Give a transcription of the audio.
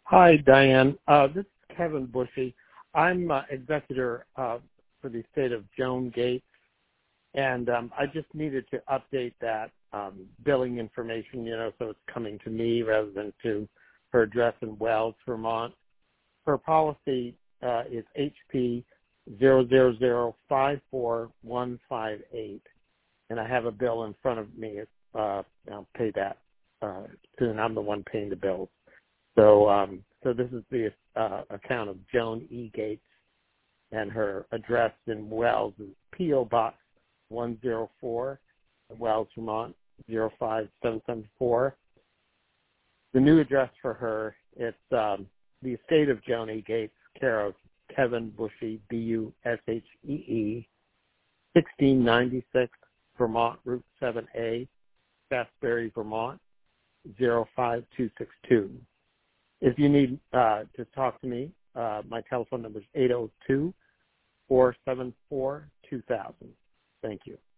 Hi, Diane. This is Kevin Bushy. I'm executor for the estate of Joan Gates, and I just needed to update that billing information, so it's coming to me rather than to her address in Wells, Vermont. Her policy is HP 000545158, and I have a bill in front of me. I'll pay that soon. I'm the one paying the bills. So this is the account of Joan E. Gates, and her address in Wells is P.O. Box 104, Wells, Vermont 05774. The new address for her, it's the estate of Joan E. Gates, care of Kevin Bushy, B-U-S-H-E-E, 1696 Vermont Route 7A, Shaftsbury, Vermont 05262. If you need to talk to me, my telephone number is 802-474-2000. Thank you.